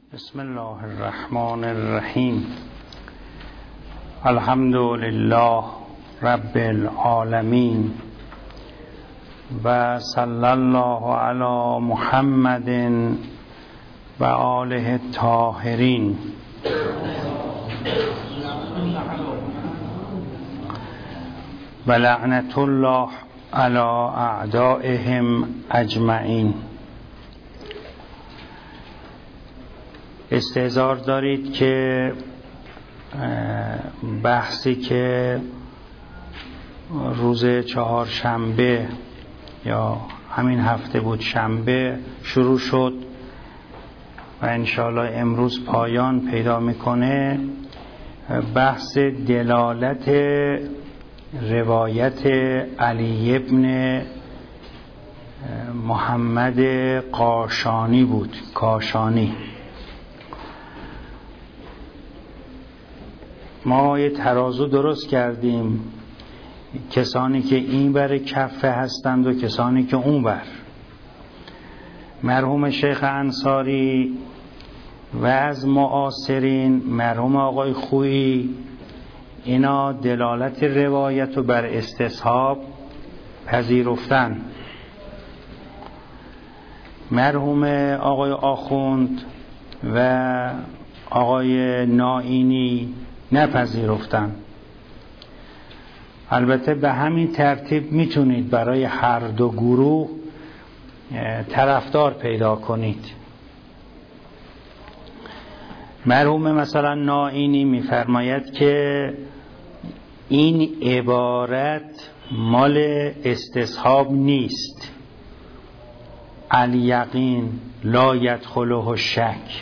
بسم الله الرحمن الرحیم. الحمد لله رب العالمین و صلی الله علی محمد و آله الطاهرین. و لعنت الله علی اعدائهم اجمعین. استحضار دارید که بحثی که روز چهارشنبه یا همین هفته بود شنبه شروع شد و انشاءالله امروز پایان پیدا میکنه، بحث دلالت روایت علی ابن محمد قاشانی بود. کاشانی. ما یه ترازو درست کردیم، کسانی که این بر کفه هستند و کسانی که اون بر. مرحوم شیخ انصاری و از معاصرین مرحوم آقای خویی، اینا دلالت روایت رو بر استصحاب پذیرفتن. مرحوم آقای آخوند و آقای نائینی نپذیرفتن. البته به همین ترتیب میتونید برای هر دو گروه طرفدار پیدا کنید. مرحوم مثلا نائینی میفرماید که این عبارت مال استصحاب نیست، الیقین لا یدخله الشک،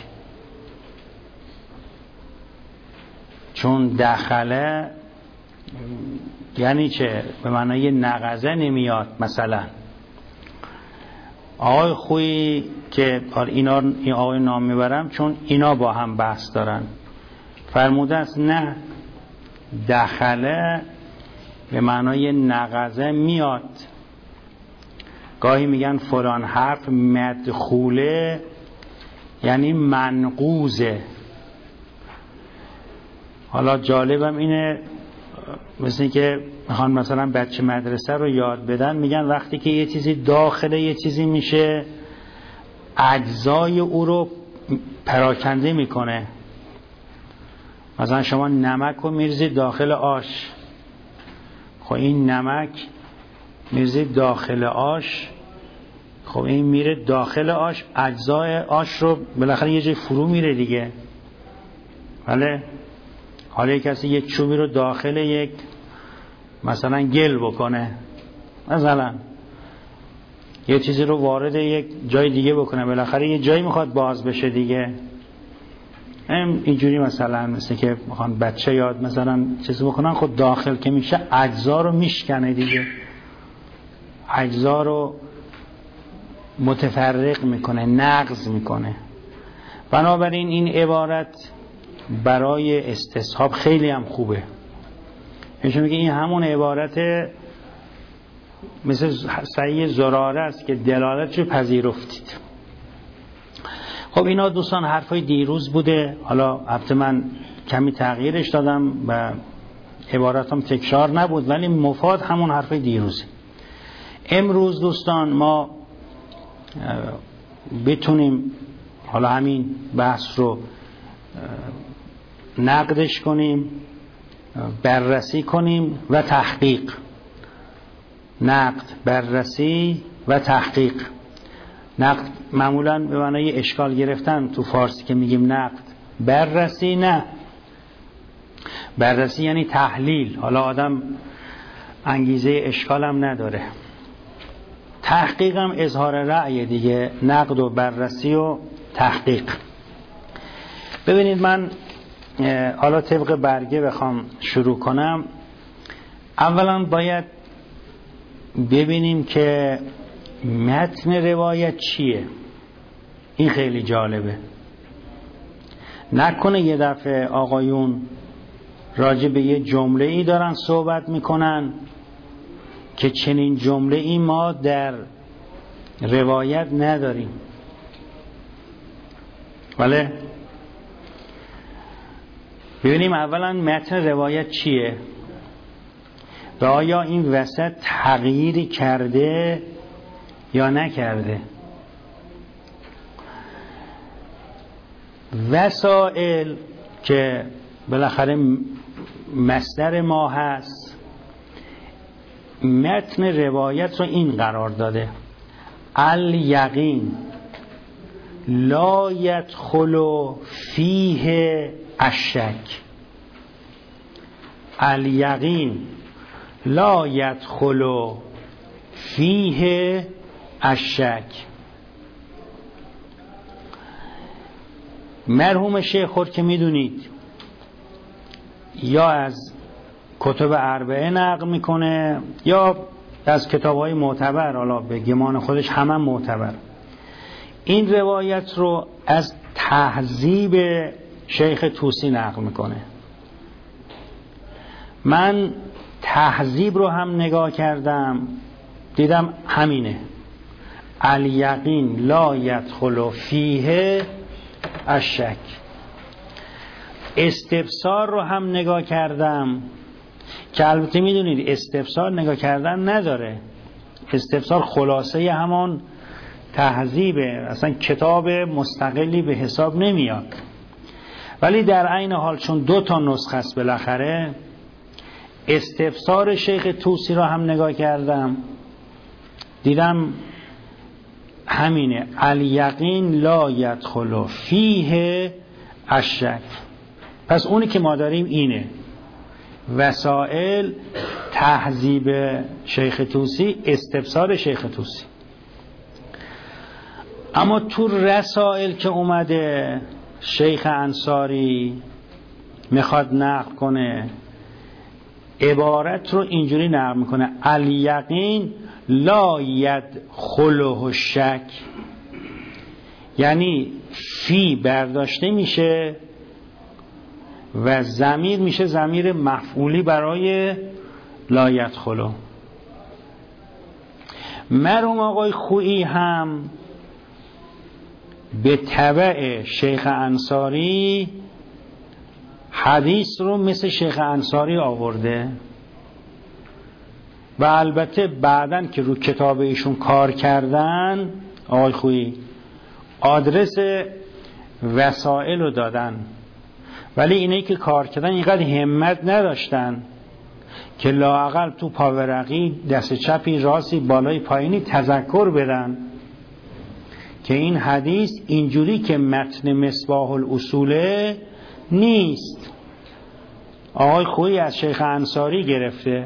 چون دخله یعنی چه؟ به معنای نقضه نمیاد. مثلا آقای خویی که این آقای نام میبرم چون اینا با هم بحث دارن، فرموده است نه، دخله به معنای نقضه میاد. گاهی میگن فلان حرف مدخوله یعنی منقوزه. حالا جالبم اینه، مثل این که میخوان مثلا بچه مدرسه رو یاد بدن، میگن وقتی که یه چیزی داخل یه چیزی میشه اجزای او رو پراکنده میکنه. مثلا شما نمک رو میرزید داخل آش، خب این نمک میرزید داخل آش، خب این میره داخل آش، اجزای آش رو بالاخره یه جای فرو میره دیگه. بله. حالا کسی یک چوبی رو داخل یک مثلا گل بکنه، مثلا یه چیزی رو وارد یک جای دیگه بکنه، بالاخره یه جایی میخواد باز بشه دیگه. اینجوری مثلا مثل که میخوان بچه یاد مثلا چیزی بکنن، خود داخل که میشه اجزا رو میشکنه دیگه، اجزا رو متفرق میکنه، نقض میکنه. بنابراین این عبارت برای استصحاب خیلی هم خوبه. میشه میگه این همون عبارت مثل صحیح زراره است که دلالتشو پذیرفتید. خب اینا دوستان حرفای دیروز بوده، حالا البته من کمی تغییرش دادم و عبارتم تکرار نبود، ولی مفاد همون حرفای دیروزه. امروز دوستان ما بتونیم حالا همین بحث رو نقدش کنیم، بررسی کنیم و تحقیق. نقد، بررسی و تحقیق. نقد معمولا به معنای اشکال گرفتن تو فارسی که میگیم نقد، بررسی نه. بررسی یعنی تحلیل، حالا آدم انگیزه اشکال هم نداره. تحقیق هم اظهار رأی دیگه، نقد و بررسی و تحقیق. ببینید من حالا طبق برگه بخوام شروع کنم، اولا باید ببینیم که متن روایت چیه. این خیلی جالبه. نکنه یه دفعه آقایون راجع به یه جمله ای دارن صحبت میکنن که چنین جمله ای ما در روایت نداریم. بله ببینیم اولا متن روایت چیه و آیا این وسط تغییری کرده یا نکرده. وسائل که بالاخره مصدر ما هست، متن روایت رو این قرار داده: الیقین لا یدخل فیه الشک. الیقین لا یدخل فیه الشک. مرحوم شیخ خود که میدونید یا از کتب اربعه نقل میکنه یا از کتاب‌های معتبر، حالا به گمان خودش همه معتبر. این روایت رو از تهذیب شیخ طوسی نقل میکنه. من تهذیب رو هم نگاه کردم، دیدم همینه: الیقین لا یدخل فیه الشک. استفسار رو هم نگاه کردم که البته میدونید استفسار نگاه کردن نداره، استفسار خلاصه همان تهذیبه، اصلا کتاب مستقلی به حساب نمیاد. ولی در عین حال چون 2 تا نسخه است بالاخره، استفسار شیخ طوسی را هم نگاه کردم، دیدم همینه: الیقین لا یدخل فیه الشک. پس اونی که ما داریم اینه: وسائل، تهذیب شیخ طوسی، استفسار شیخ طوسی. اما تو رسائل که اومده شیخ انصاری میخواد نقل کنه، عبارت رو اینجوری نقل میکنه: الیقین لا یدخله الشک. یعنی فی برداشته میشه و ضمیر میشه ضمیر مفعولی برای لا یدخله. مرحوم آقای خویی هم به تبع شیخ انصاری حدیث رو مثل شیخ انصاری آورده و البته بعدن که رو کتاب ایشون کار کردن آقای خویی آدرس وسائل رو دادن، ولی اینایی که کار کردن اینقدر همت نداشتن که لااقل تو پاورقی دست چپی راستی بالای پایینی تذکر بدن که این حدیث اینجوری که متن مصباح الاصوله نیست. آقای خویی از شیخ انصاری گرفته،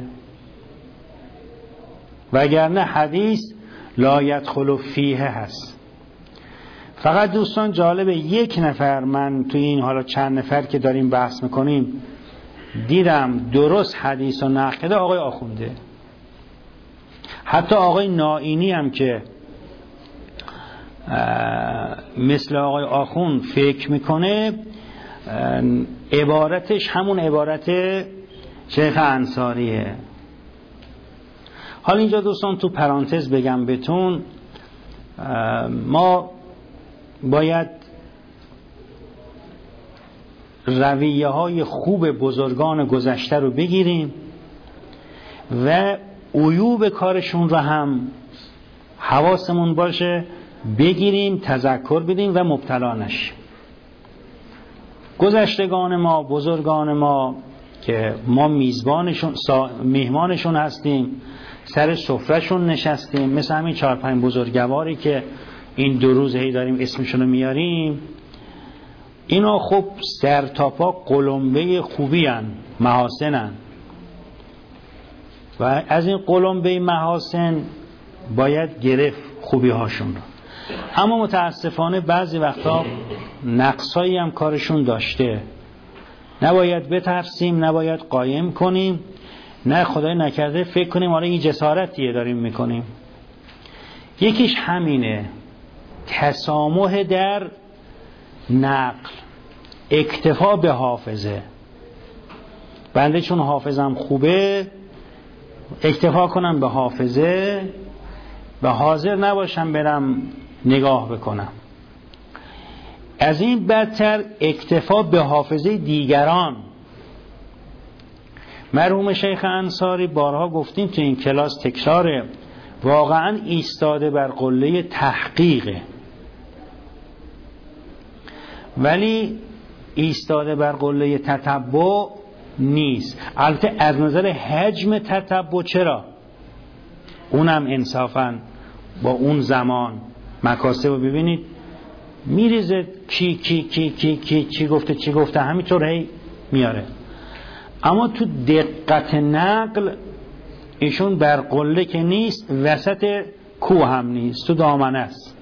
وگرنه حدیث لا یدخل فیه هست. فقط دوستان جالبه، 1 نفر من توی این حالا چند نفر که داریم بحث میکنیم دیدم درست حدیث و نقل کرده آقای آخونده. حتی آقای نائینی هم که مثل آقای آخوند فکر میکنه، عبارتش همون عبارت شیخ انصاریه. حالا اینجا دوستان تو پرانتز بگم بهتون، ما باید رویه های خوب بزرگان گذشته رو بگیریم و عیوب کارشون رو هم حواسمون باشه بگیریم، تذکر بدیم و مبتلا نشیم. گذشتگان ما، بزرگان ما که ما میهمانشون هستیم، سر سفرهشون نشستیم، مثل همین 4-5 بزرگواری که این 2 روز هی داریم اسمشون رو میاریم، اینا خب سر تا پا قلمبه خوبی هن، محاسن هن و از این قلمبه محاسن باید گرفت خوبی هاشون رو. اما متاسفانه بعضی وقتا نقصایی هم کارشون داشته، نباید بترسیم، نباید قایم کنیم، نه خدای نکرده فکر کنیم آره این جسارتیه داریم میکنیم. یکیش همینه، تسامح در نقل، اکتفا به حافظه. بنده چون حافظم خوبه اکتفا کنم به حافظه و حاضر نباشم برم نگاه بکنم. از این بدتر اکتفا به حافظه دیگران مرحوم شیخ انصاری بارها گفتیم تو این کلاس تکراره، واقعا ایستاده بر قله تحقیقه، ولی ایستاده بر قله تتبع نیست. البته از نظر حجم تتبع چرا؟ اونم انصافا با اون زمان مکاسب رو ببینید میریزه چی گفته همینطور هی میاره. اما تو دقت نقل ایشون بر قله که نیست، وسط کوه هم نیست، تو دامنه است.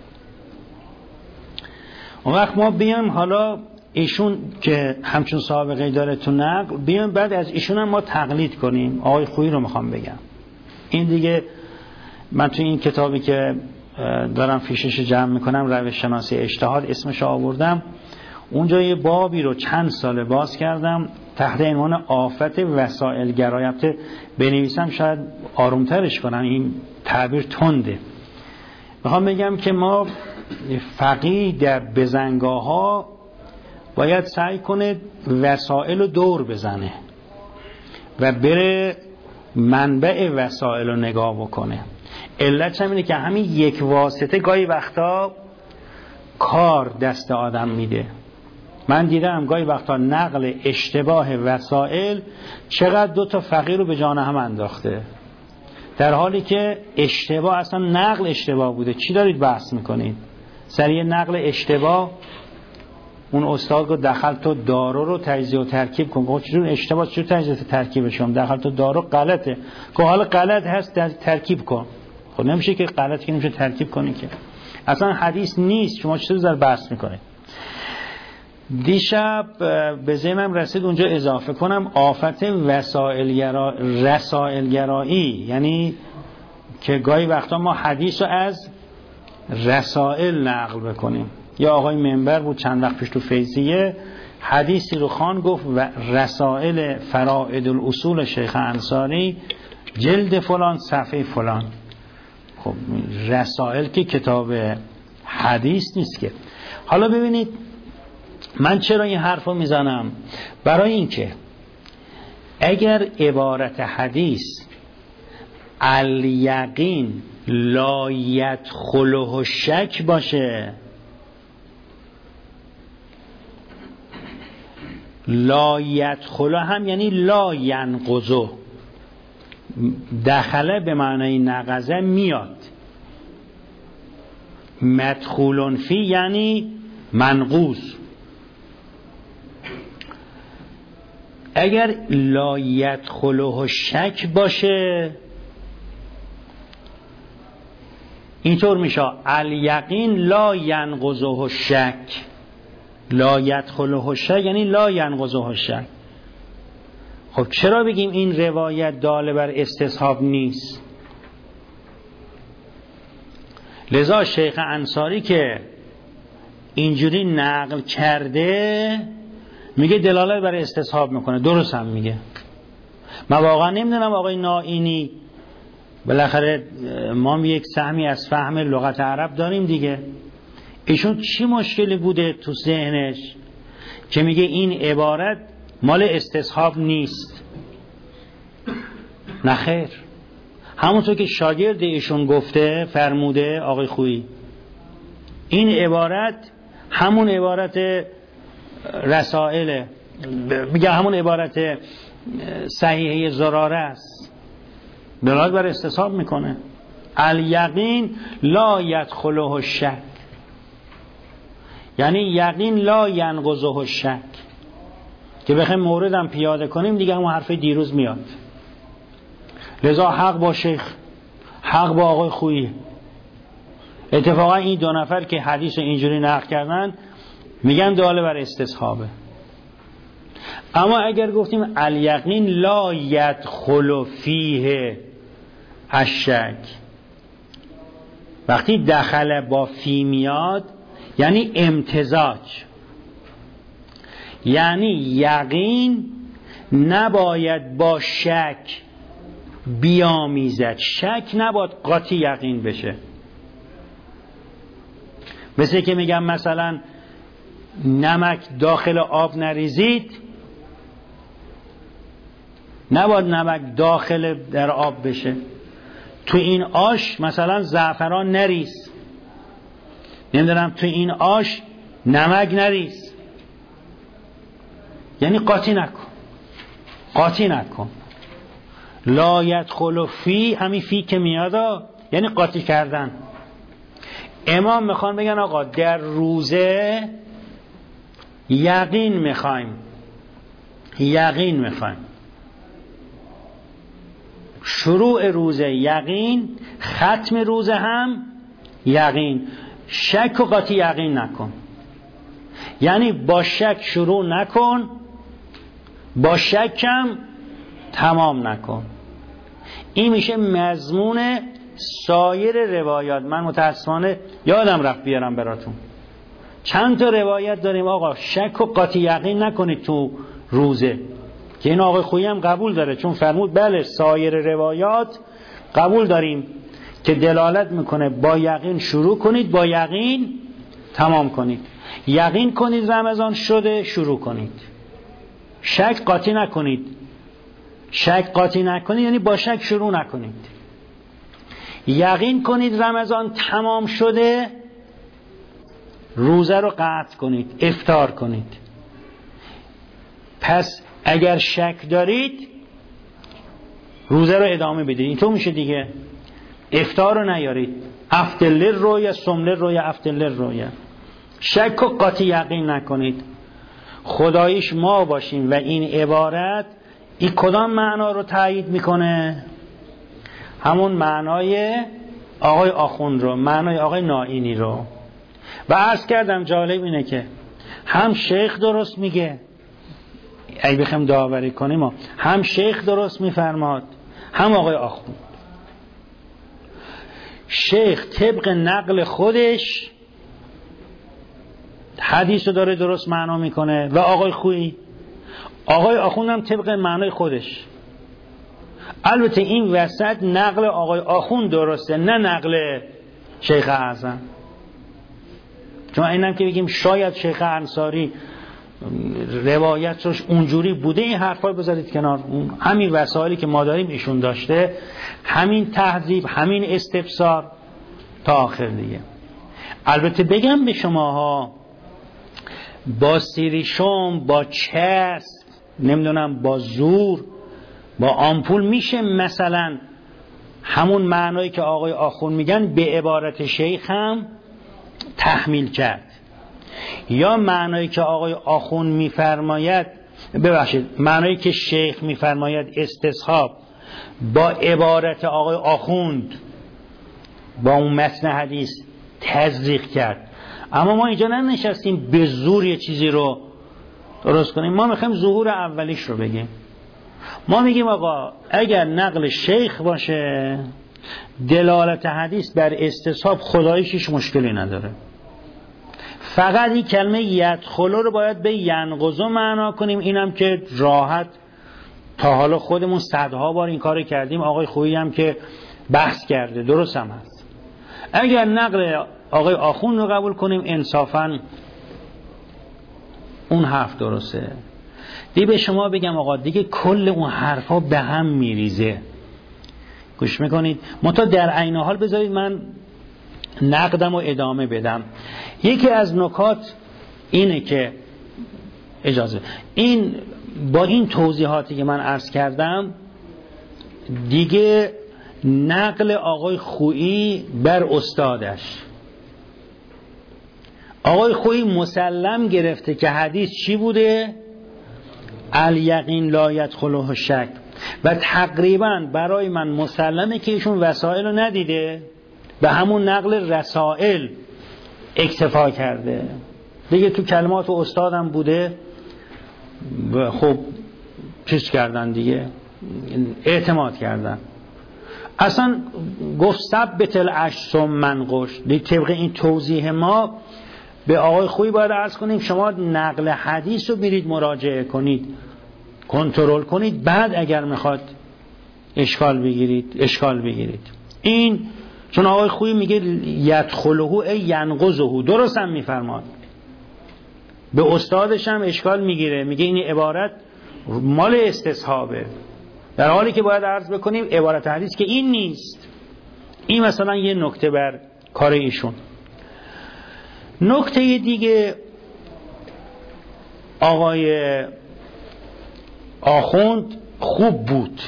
اون وقت ما بیام حالا ایشون که همچون سابقه داره تو نقل، بیام بعد از ایشون هم ما تقلید کنیم. آقای خویی رو میخوام بگم، این دیگه من تو این کتابی که دارم فیشش جمع میکنم، روش شناسی اجتهاد اسمش آوردم، اونجا یه بابی رو چند سال باز کردم تحت عنوان آفت وسائل گرایت. بنویسم شاید آرومترش کنم، این تعبیر تنده. میخوام بگم که ما فقیه در بزنگاه ها باید سعی کنه وسائل رو دور بزنه و بره منبع وسائل رو نگاه بکنه. علت هم اینه که همین یک واسطه گاهی وقتا کار دست آدم میده. من دیدم گاهی وقتا نقل اشتباه وسائل چقدر دو تا فقیر رو به جان هم انداخته، در حالی که اشتباه اصلا نقل اشتباه بوده. چی دارید بحث میکنید؟ سریع نقل اشتباه. اون استاد گفت دخل تو دارو رو تجزیه و ترکیب کن. گفت چجور اشتباه، چجور تجزیه و ترکیبش کنم؟ دخل تو دارو غلطه. گفت حالا غلط هست ترکیب کن. خب نمیشه که غلط که نمیشه ترکیب کنی، که اصلا حدیث نیست. شما چطور در بحث میکنید؟ دیشب به ذهنم رسید اونجا اضافه کنم آفت رسائلگرایی، یعنی که گاهی وقتا ما حدیث رو از رسائل نقل بکنیم. یا آقای منبر بود چند وقت پیش تو فیضیه حدیثی رو خوان، گفت و رسائل فرائد الاصول شیخ انصاری جلد فلان صفحه فلان. خب رسائل که کتاب حدیث نیست که. حالا ببینید من چرا این حرف رو میزنم؟ برای اینکه اگر عبارت حدیث الیقین لا یدخله شک باشه، لا یدخله هم یعنی لا ینقضه، دخله به معنای نقضه میاد، مدخولن فی یعنی منقوص. اگر لا یدخله شک باشه اینطور میشه الیقین لا ینقضه شک. لا یدخله شک یعنی لا ینقضه شک. خب چرا بگیم این روایت داله بر استصحاب نیست؟ لذا شیخ انصاری که اینجوری نقل کرده میگه دلالت بر استصحاب میکنه. درست هم میگه. من واقعا نمیدونم آقای نائینی، بالاخره ما یک سهمی از فهم لغت عرب داریم دیگه، ایشون چی مشکلی بوده تو ذهنش که میگه این عبارت مال استصحاب نیست؟ نخیر، همونطور که شاگرد ایشون گفته فرموده آقای خویی، این عبارت همون عبارت رسائل، میگه همون عبارت صحیحه زراره است، دلالت بر استصحاب میکنه. الیقین لا یدخله شک یعنی یقین لا ینقضه شک. که بخوایم موردم پیاده کنیم دیگه همون حرف دیروز میاد. لذا حق با شیخ، حق با آقای خویی. اتفاقا این دو نفر که حدیث اینجوری نقل کردن میگن داله بر استصحابه. اما اگر گفتیم الیقین لا یدخل فیه الشک، وقتی دخل با فی میاد یعنی امتزاج، یعنی یقین نباید با شک بیامیزد، شک نباید قاطی یقین بشه. مثل که میگم مثلا نمک داخل آب نریزید، نباید نمک داخل در آب بشه. تو این آش مثلا زعفران نریز، نمیدونم تو این آش نمک نریز، یعنی قاطی نکن، قاطی نکن. لا یدخل فی، همین فی که میاد یعنی قاطی کردن. امام میخوان بگن آقا در روزه یقین میخوایم، یقین میخوایم، شروع روزه یقین، ختم روزه هم یقین. شک و قاطی یقین نکن، یعنی با شک شروع نکن، با شک هم تمام نکن. این میشه مضمون سایر روایات. من متاسفانه یادم رفت بیارم براتون، چند تا روایت داریم آقا شک و قاطی یقین نکنید تو روزه، که این آقای خویی هم قبول داره، چون فرمود بله سایر روایات قبول داریم که دلالت میکنه با یقین شروع کنید، با یقین تمام کنید. یقین کنید رمضان شده شروع کنید، شک قاطی نکنید. شک قاطی نکنید یعنی با شک شروع نکنید. یقین کنید رمضان تمام شده، روزه رو قطع کنید، افطار کنید. پس اگر شک دارید روزه رو ادامه بدید. اینطور میشه دیگه. افطار رو نیارید، افطر رو یا سمر رو یا افطر رو یا. شک و قاطی یقین نکنید. خداییش ما باشیم و این عبارت این کدام معنا رو تایید میکنه؟ همون معنای آقای آخوند رو، معنای آقای نائینی رو. و عرض کردم جالب اینه که هم شیخ درست میگه، اگه بخوایم داوری کنیم، هم شیخ درست میفرماد هم آقای آخوند. شیخ طبق نقل خودش حدیث رو داره درست معنا میکنه و آقای خویی، آقای آخوند هم طبق معنای خودش. البته این وسط نقل آقای آخوند درسته، نه نقل شیخ اعظم. چون اینم که بگیم شاید شیخ انصاری روایتش اونجوری بوده، این حرفا بذارید کنار. همین وسایلی که ما داریم ایشون داشته، همین تهذیب، همین استفسار تا آخر دیگه. البته بگم به شماها با سیریشم، با چسب، نمیدونم با زور، با آمپول میشه مثلا همون معنایی که آقای آخوند میگن به عبارت شیخ هم تحمیل کرد، یا معنایی که آقای آخوند میفرماید، ببخشید معنایی که شیخ میفرماید استصحاب، با عبارت آقای آخوند با اون متن حدیث تزریق کرد. اما ما اینجا ننشستیم به زور یه چیزی رو درست کنیم، ما میخوایم ظهور اولیش رو بگیم. ما میگیم آقا اگر نقل شیخ باشه دلالت حدیث بر استصحاب خداییش هیچ مشکلی نداره، فقط این کلمه یدخلو رو باید به ینقضو معنا کنیم. اینم که راحت تا حالا خودمون صدها بار این کار کردیم، آقای خویی هم که بحث کرده درست هم هست. اگر نقل آقای آخوند رو قبول کنیم انصافاً اون حرف درسته. دیگه به شما بگم آقا دیگه کل اون حرفا به هم میریزه. گوش میکنید؟ منتها در عین حال بذارید من نقدم و ادامه بدم. یکی از نکات اینه که اجازه این با این توضیحاتی که من عرض کردم دیگه نقل آقای خویی بر استادش، آقای خویی مسلم گرفته که حدیث چی بوده؟ الیقین لا یدخله شک، و تقریبا برای من مسلمه که ایشون وسائل رو ندیده، به همون نقل رسائل اکتفا کرده دیگه. تو کلمات استادم بوده، خب چیز کردن دیگه، اعتماد کردن. اصلا گفت ثبت العشر منقش. دیگه طبق این توضیح ما به آقای خویی باید عرض کنیم شما نقل حدیث رو برید مراجعه کنید، کنترل کنید، بعد اگر میخواد اشکال بگیرید. این چون آقای خویی میگه یدخله ای ینقضه، درست هم میفرماد، به استادش هم اشکال میگیره، میگه این عبارت مال استصحابه. در حالی که باید عرض بکنیم عبارت حدیث که این نیست. این مثلا یه نکته بر کار ایشون. نکته دیگه آقای آخوند خوب بود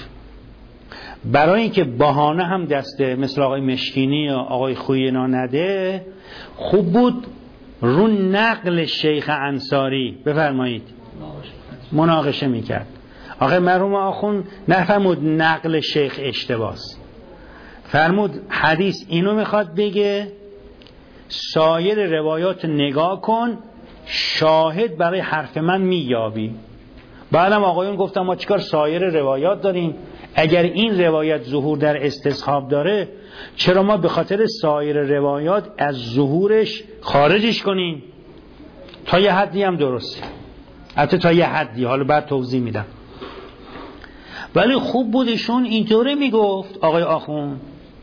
برای اینکه بهانه هم دسته مثل آقای مشکینی یا آقای خوینا نده، خوب بود رو نقل شیخ انصاری بفرمایید مناقشه میکرد. آقای مرحوم آخوند نفرمود نقل شیخ اشتباس، فرمود حدیث اینو میخواد بگه، سایر روایات نگاه کن، شاهد برای حرف من مییابی. بعدم آقایون گفتم ما چیکار سایر روایات داریم؟ اگر این روایت ظهور در استصحاب داره چرا ما به خاطر سایر روایات از ظهورش خارجش کنیم؟ تا یه حدی هم درسته، حتی تا یه حدی، حالا بعد توضیح میدم. ولی خوب بود ایشون اینطوری میگفت آقای آخوند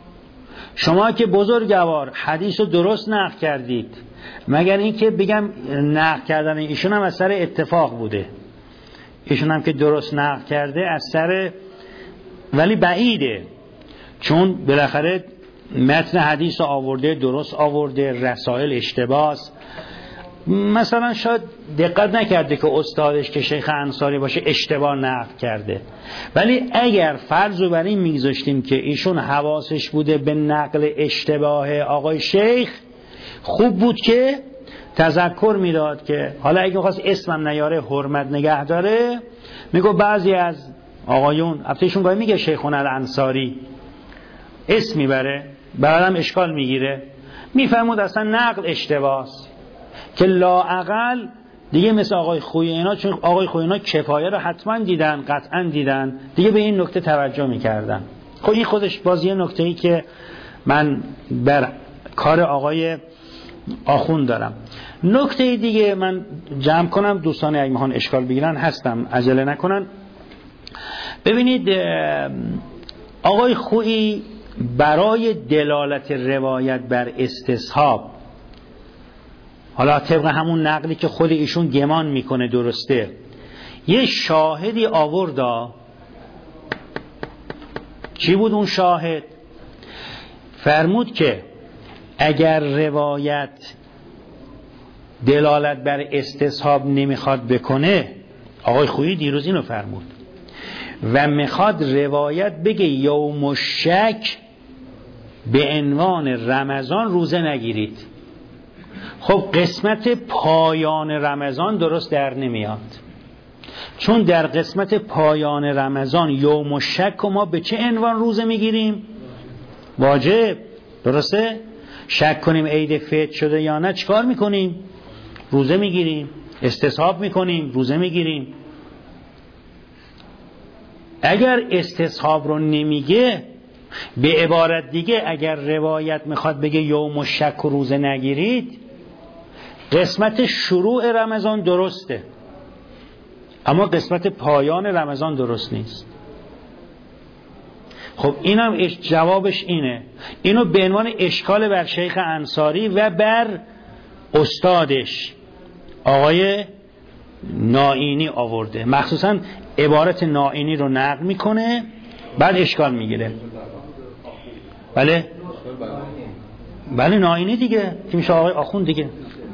شما که بزرگوار حدیث رو درست نقل کردید، مگر این که بگم نقل کردن ایشون هم از سر اتفاق بوده، ایشون هم که درست نقل کرده از سر، ولی بعیده، چون بالاخره متن حدیث آورده، درست آورده، رسائل اشتباس. مثلا شاید دقت نکرده که استادش که شیخ انصاری باشه اشتباه نقل کرده، ولی اگر فرض رو بر این میگذاشتیم که ایشون حواسش بوده به نقل اشتباه آقای شیخ، خوب بود که تذکر میداد که حالا اگه خواست اسمم نیاره حرمت نگه داره، میگو بعضی از آقایون افتیشون گاهی میگه شیخون الانصاری اسم میبره، بعدم اشکال میگیره، میفهمود اصلا نقل اشتباهه که لااقل دیگه مثل آقای خوینا، چون آقای خوینا کفایه رو حتما دیدن، قطعا دیدن، دیگه به این نکته توجه میکردن. خب این خودش باز یه نکته‌ای که من بر کار آقای آخوند دارم. نکته دیگه من جمع کنم، دوستان اگه میخوان اشکال بگیرن هستم، عجله نکنن. ببینید آقای خویی برای دلالت روایت بر استصحاب، حالا طبق همون نقلی که خود ایشون گمان میکنه درسته، یه شاهدی آورد. چی بود اون شاهد؟ فرمود که اگر روایت دلالت بر استصحاب نمیخواد بکنه، آقای خویی دیروز اینو فرمود، و میخواد روایت بگه یوم الشک به عنوان رمضان روزه نگیرید. خب قسمت پایان رمضان درست در نمیاد، چون در قسمت پایان رمضان یوم الشک ما به چه عنوان روزه میگیریم؟ واجب، درسته؟ شک کنیم عید فطر شده یا نه چیکار میکنیم؟ روزه میگیریم. استصحاب میکنیم، روزه میگیریم. اگر استصحاب رو نمیگه، به عبارت دیگه اگر روایت میخواد بگه یوم الشک روزه نگیرید، قسمت شروع رمضان درسته اما قسمت پایان رمضان درست نیست. خب اینم جوابش اینه، اینو به عنوان اشکال بر شیخ انصاری و بر استادش آقای نائینی آورده، مخصوصا عبارت نائینی رو نقل میکنه بعد اشکال میگیره. بله نائینی دیگه که میشه آقای آخوند دیگه.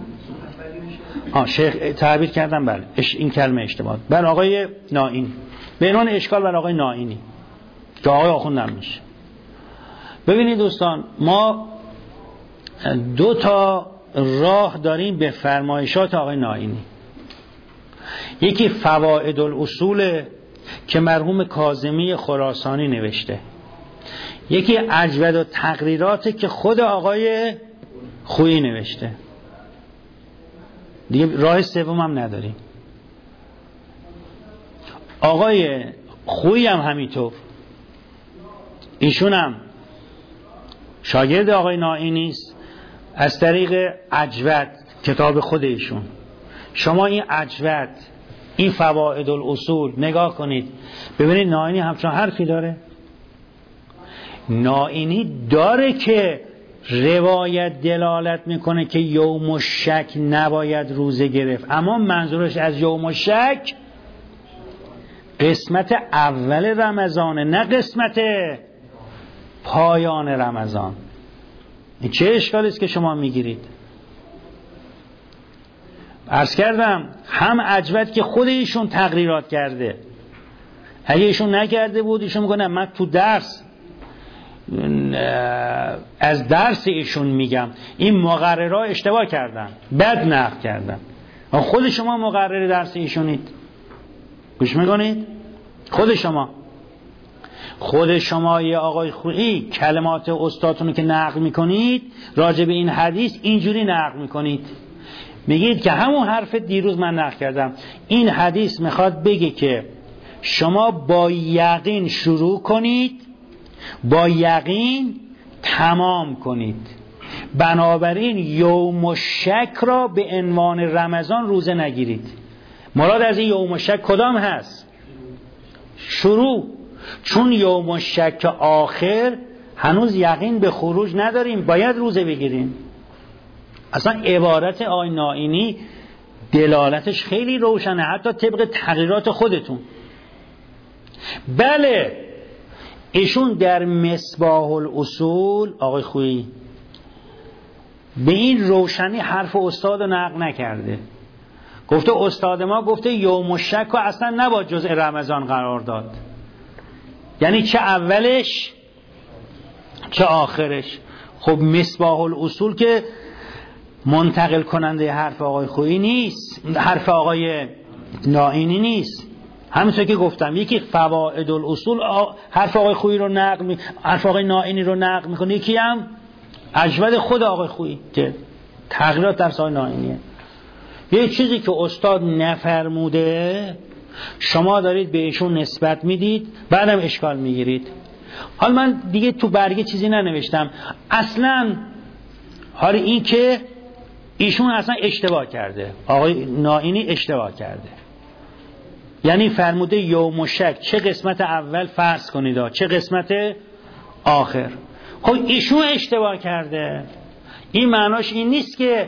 شیخ تعبیر کردم، بله این کلمه اشتباه، بر آقای نائینی، به عنوان اشکال بر آقای نائینی که آقای آخوند هم میشه. ببینید دوستان، ما دو تا راه داریم به فرمایشات آقای نائینی. یکی فوائد الاصول که مرحوم کاظمی خراسانی نوشته، یکی اجود و تقریرات که خود آقای خویی نوشته. دیگه راه سوم هم نداریم. آقای خویی هم همینطور، ایشون هم شاگرد آقای نائینی است از طریق اجود، کتاب خود ایشون. شما این اجود، این فوائد الاصول نگاه کنید ببینید نائینی همچون حرفی داره. نائینی داره که روایت دلالت میکنه که یوم الشک نباید روزه گرفت، اما منظورش از یوم الشک قسمت اول رمضان، نه قسمت پایان رمضان. این چه اشکالی است که شما میگیرید؟ عرض کردم هم اجود که خود ایشون تقریرات کرده، اگه ایشون نکرده بود ایشون میگه من تو درس از درس ایشون میگم این مقررها اشتباه کردن، بد نقل کردن. خود شما مقرر درس ایشونید، گوش میکنید؟ خود شما یه آقای خویی کلمات استادتون که نقل میکنید راجع به این حدیث اینجوری نقل میکنید، میگید که همون حرف دیروز من نقل کردم، این حدیث میخواد بگه که شما با یقین شروع کنید، با یقین تمام کنید. بنابراین یوم الشک را به عنوان رمضان روزه نگیرید. مراد از این یوم الشک کدام هست؟ شروع. چون یوم الشک آخر هنوز یقین به خروج نداریم، باید روزه بگیریم. اصلا عبارت آقای نائینی دلالتش خیلی روشنه، حتی طبق تغییرات خودتون. بله ایشون در مصباح الاصول آقای خویی به این روشنی حرف استاد رو نقل نکرده. گفته استاد ما گفته یوم الشک رو اصلا نباید جزء رمضان قرار داد، یعنی چه اولش چه آخرش. خب مصباح الاصول که منتقل کننده حرف آقای خویی نیست، حرف آقای نائینی نیست. همونطور که گفتم یکی فوائد الاصول حرف آقای خویی رو نقل حرف آقای نائینی رو نقل میکنه، یکی هم اجود خود آقای خویی که تغییرات در آقای نائینیه. یه چیزی که استاد نفرموده شما دارید به ایشون نسبت میدید، بعدم اشکال میگیرید. حالا من دیگه تو برگه چیزی ننوشتم اصلا. حالا این که ایشون اصلا اشتباه کرده، آقای نائینی اشتباه کرده، یعنی فرموده یوم الشک چه قسمت اول فرض کنید چه قسمت آخر. خب ایشون اشتباه کرده. این معناش این نیست که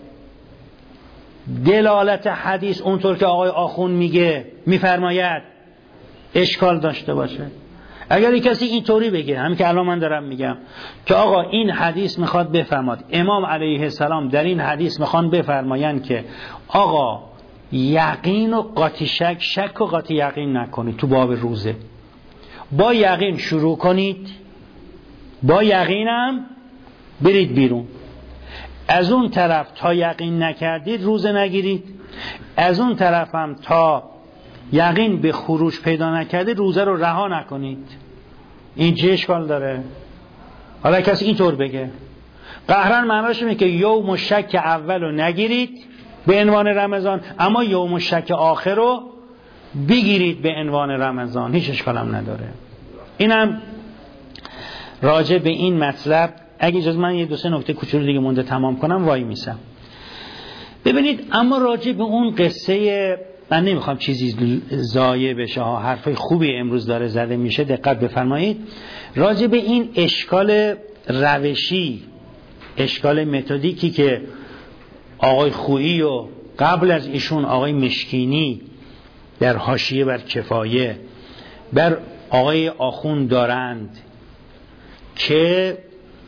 دلالت حدیث اونطور که آقای آخون میگه میفرماید اشکال داشته باشه. اگر یک کسی اینطوری بگه، همین که الان من دارم میگم که آقا این حدیث میخواد بفرماد، امام علیه السلام در این حدیث میخوان بفرمایند که آقا یقین و قاطی شک، شک و قاطی یقین نکنید تو باب روزه، با یقین شروع کنید، با یقینم برید بیرون. از اون طرف تا یقین نکردید روزه نگیرید، از اون طرف هم تا یقین به خروج پیدا نکردید روزه رو رها نکنید. این چه اشکال داره؟ حالا کسی اینطور بگه قهرن معناش اینه که یوم الشک اول رو نگیرید به عنوان رمضان، اما یوم الشک آخر رو بگیرید به عنوان رمضان، هیچ اشکال هم نداره. اینم راجع به این مطلب. اگه اجازه من یه دو سه نکته کوچولو دیگه مونده تمام کنم وای میسم. ببینید اما راجع به اون قصه، من نمیخوام چیزی ضایع بشه ها، حرفای خوبی امروز داره زده میشه، دقت بفرمایید. راجع به این اشکال روشی، اشکال متدیکی که آقای خویی و قبل از ایشون آقای مشکینی در حاشیه بر کفایه بر آقای آخوند دارند که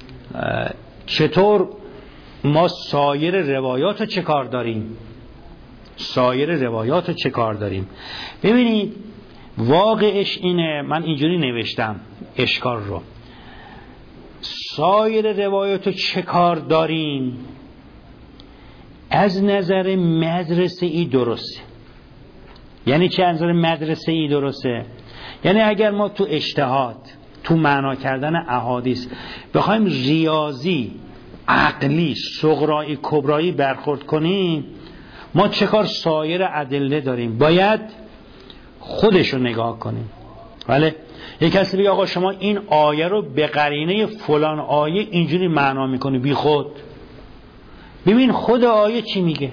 چطور ما سایر روایات رو چه کار داریم، سایر روایات رو چه کار داریم. ببینید واقعش اینه، من اینجوری نوشتم اشکال رو، سایر روایات رو چه کار داریم از نظر مدرسه ای درسته. یعنی چه از نظر مدرسه ای درسته؟ یعنی اگر ما تو اجتهاد، تو معنا کردن احادیث بخوایم ریاضی، عقلی، صغرایی، کبرایی برخورد کنیم، ما چه کار سایر ادله داریم، باید خودشو نگاه کنیم. ولی یک کسی بگه آقا شما این آیه رو به قرینه فلان آیه اینجوری معنا میکنی، بی خود ببین خود آیه چی میگه.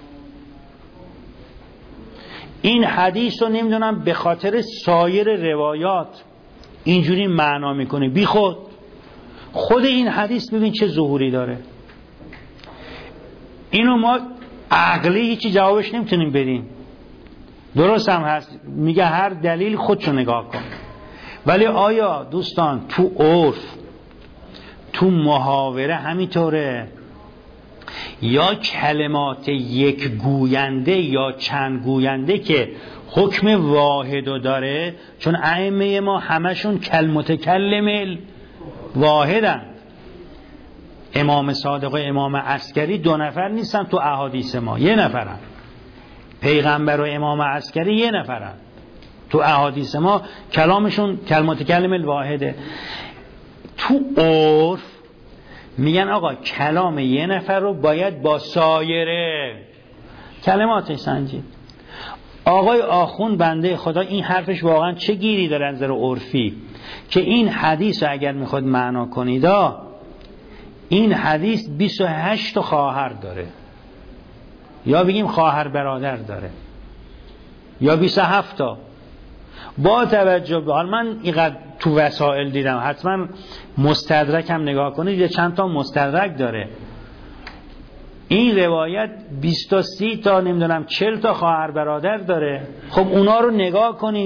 این حدیث رو نمیدونم به خاطر سایر روایات اینجوری معنا میکنه، بی خود این حدیث ببین چه ظهوری داره. اینو ما عقلی هیچی جوابش نمیتونیم بدیم. درست هم هست، میگه هر دلیل خودشو نگاه کن. ولی آیا دوستان تو عرف، تو محاوره همینطوره؟ یا کلمات یک گوینده یا چند گوینده که حکم واحدو داره؟ چون ائمه ما همشون کلمتکلم واحدن. امام صادق و امام عسکری 2 نفر نیستن تو احادیث ما، 1 نفرن. پیغمبر و امام عسکری 1 نفرن. تو احادیث ما کلامشون کلمتکلم واحده. تو عرف میگن آقا کلام 1 نفر رو باید با سایره کلماتش سنجید. آقای آخوند بنده خدا این حرفش واقعا چه گیری داره از نظر عرفی، که این حدیث رو اگر میخواد معنا کنید، این حدیث 28 تا خواهر داره، یا بگیم خواهر برادر داره، یا 27 تا. با توجه به حال من اینقدر تو وسائل دیدم، حتما مستدرک هم نگاه کنید، یا چند تا مستدرک داره. این روایت 20 تا 30 تا نمیدونم 40 تا خواهر برادر داره. خب اونا رو نگاه کنید،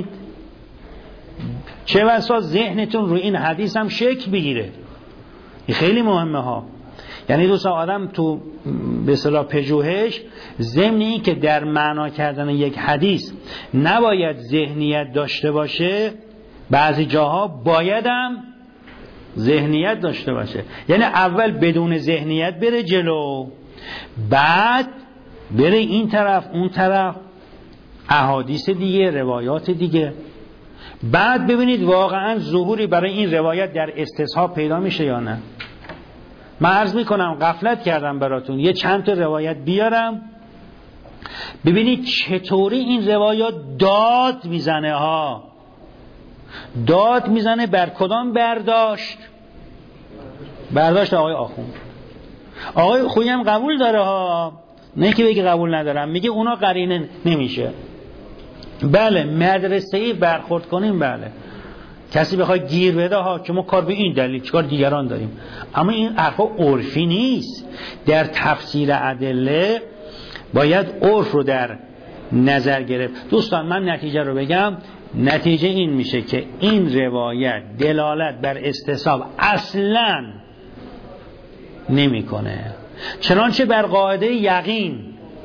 چه بسا ذهنتون رو این حدیث هم شکل بگیره. این خیلی مهمه ها. یعنی دوستان آدم تو به اصطلاح پژوهش، ضمن این که در معنا کردن یک حدیث نباید ذهنیت داشته باشه، بعضی جاها بایدم ذهنیت داشته باشه. یعنی اول بدون ذهنیت بره جلو، بعد بره این طرف اون طرف، احادیث دیگه، روایات دیگه، بعد ببینید واقعا ظهوری برای این روایت در استصحاب پیدا میشه یا نه. من عرض میکنم غفلت کردم براتون، یه چند تا روایت بیارم ببینید چطوری این روایات داد میزنه ها. داد میزنه بر کدام برداشت؟ برداشت آقای آخوند. آقای خویی هم قبول داره ها، نه که بگه قبول ندارم، میگه اونا قرینه نمیشه. بله مدرسه‌ای برخورد کنیم، بله کسی بخواد گیر بده ها که ما کار به این دلیل چیکار دیگران داریم، اما این حرفا عرفی نیست. در تفسیر ادله باید عرف رو در نظر گرفت. دوستان من نتیجه رو بگم، نتیجه این میشه که این روایت دلالت بر استصحاب اصلاً نمیکنه، چنانچه بر قاعده یقین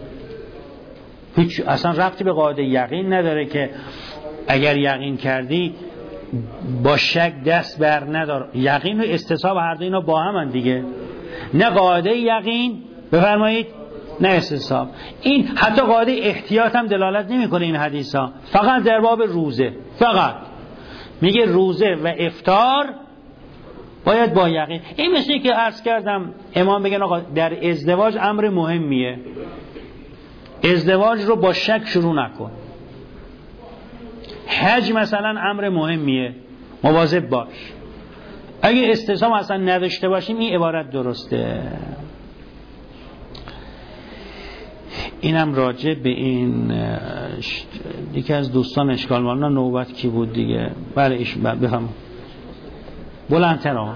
هیچ اصلا ربطی به قاعده یقین نداره که اگر یقین کردی با شک دست بر ندار. یقین و استصحاب هر دو اینا با همن دیگه، نه قاعده یقین بفرمایید نه استصحاب. این حتی قاعده احتیاط هم دلالت نمیکنه این حدیث ها، فقط در باب روزه، فقط میگه روزه و افطار باید با یقین. این مثلی که عرض کردم امام بگن آقا در ازدواج امر مهمیه، ازدواج رو با شک شروع نکن. حج مثلا امر مهمیه، مواظب باش. اگه استصحاب اصلا نداشته باشیم این عبارت درسته. اینم راجع به این یکی از دوستان اشکال مالنا نوبت کی بود دیگه؟ بله ایش بفهم بلندتر آقا.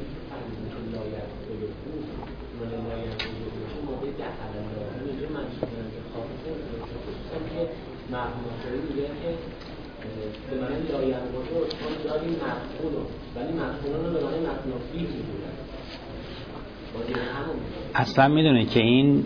اصلا میدونه که این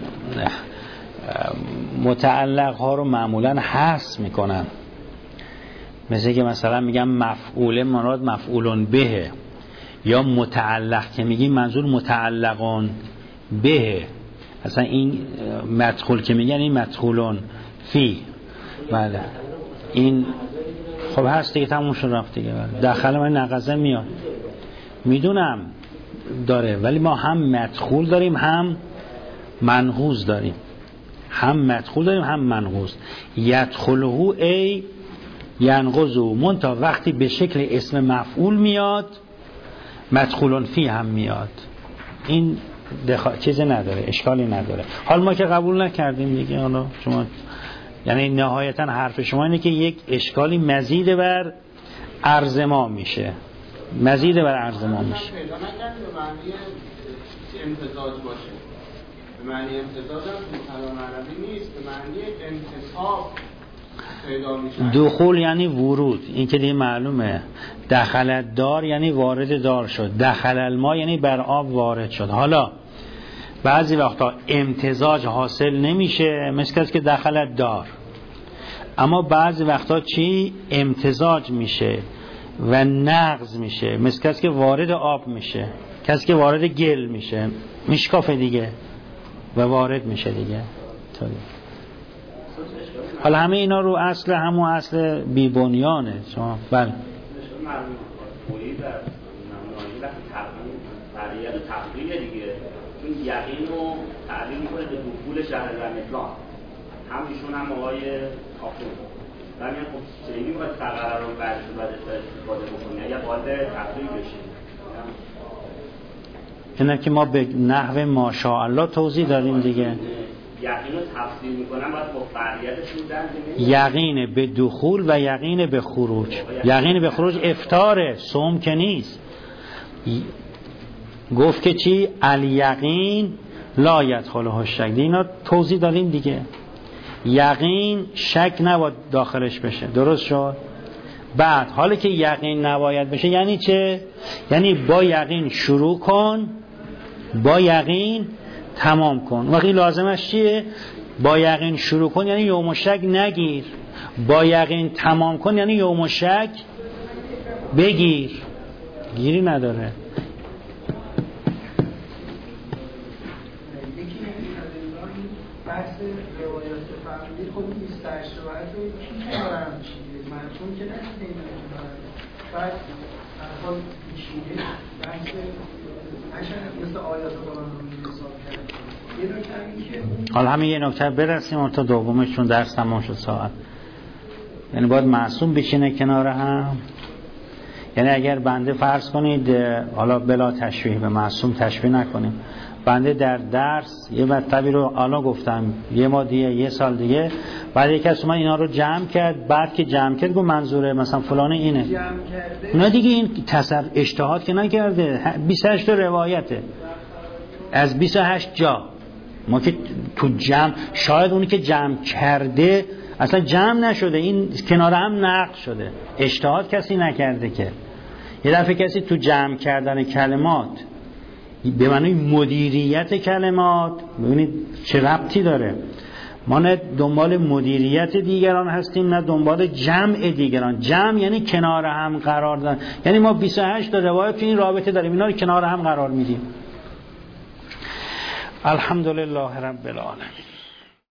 متعلق ها رو معمولا حذف میکنن، مثل که مثلا میگم مفعول مراد مفعولون به، یا متعلق که میگیم منظور متعلقون به. اصلا این مدخول که میگن این مدخولون فی. بله این خب هست دیگه، تموم شد رفت دیگه. داخل من نقضه میاد میدونم داره، ولی ما هم مدخول داریم هم منقوض داریم، هم مدخول داریم هم منقوض. یدخله ای ینقضه، منتها وقتی به شکل اسم مفعول میاد مدخولون فی هم میاد. این چیزی نداره، اشکالی نداره. حال ما که قبول نکردیم دیگه، حالا شما یعنی نهایتا حرف شما اینه که یک اشکالی مزید بر عرض ما میشه، مزید بر عرض ما میشه. پیدا نکردیم به معنی امتزاج باشه، به معنی امتزاج هم تو کلام عربی نیست، به معنی انتصاب پیدا میشن. دخول یعنی ورود، این که دیگه معلومه. دخل دار یعنی وارد دار شد، دخل الماء یعنی بر آب وارد شد. حالا بعضی وقتا امتزاج حاصل نمیشه مثل کسی که دخل دار، اما بعضی وقتا چی؟ امتزاج میشه و نقض میشه مثل کسی که وارد آب میشه، کسی که وارد گل میشه، میشکافه دیگه و وارد میشه دیگه. حالا همه اینا رو اصل همون اصل بی بنیانه شما. بله دیگه چون یقین رو تعلیم میکنه به دخول شهر رمضان، هم ایشون هم آقای آخون و میگن خب چه میخواد فقره رو بعدش استفاده بکنه اگر باید تفریح بشه. اینه که ما به نحو ماشاءالله توضیح داریم دیگه. یقین رو تفسیر میکنن باید با فعلیتش رو یقین به دخول و یقین به خروج. یقین به خروج افطاره، صوم که نیست. گفت که چی؟ الیقین لا یدخله الشک. اینا توضیح دادیم دیگه. یقین شک نباید داخلش بشه، درست شد؟ بعد حالا که یقین نباید بشه یعنی چه؟ یعنی با یقین شروع کن، با یقین تمام کن. وقتی لازمش چیه؟ با یقین شروع کن یعنی یوم شک نگیر، با یقین تمام کن یعنی یوم شک بگیر، گیری نداره. بحث روایات فقیه خود 28 روایت رو کی دارم چیه منظوم که نمیدونم بعد حال پیشیده بحث نشن مثل آیات قرآن رو حساب کرد. یه نکته این که حالا همین یه نکته برسیم تا دومش چون درس تمام شد ساعت. یعنی باید معصوم بشینه کنار هم. یعنی اگر بنده فرض کنید، حالا بلا تشبیه به معصوم تشبیه نکنیم، بنده در درس یه مطلبی رو الان گفتم، یه ماه دیگه یه سال دیگه بعد یک کس اومد اینا رو جمع کرد، بعد که جمع کرد گفت منظوره مثلا فلان اینه، نه دیگه این اجتهاد که نکرده. 28 روایته از 28 جا. ما که تو جمع شاید اونی که جمع کرده اصلا جمع نشده، این کنار هم نقل شده، اجتهاد کسی نکرده. که یه دفعه کسی تو جمع کردن کلمات به معنی مدیریت کلمات، ببینید چه ربطی داره. ما نه دنبال مدیریت دیگران هستیم نه دنبال جمع دیگران. جمع یعنی کنار هم قرار دادن، یعنی ما 28 تا روایت تو این رابطه داریم، اینا رو کنار هم قرار میدیم. الحمدلله رب العالمین.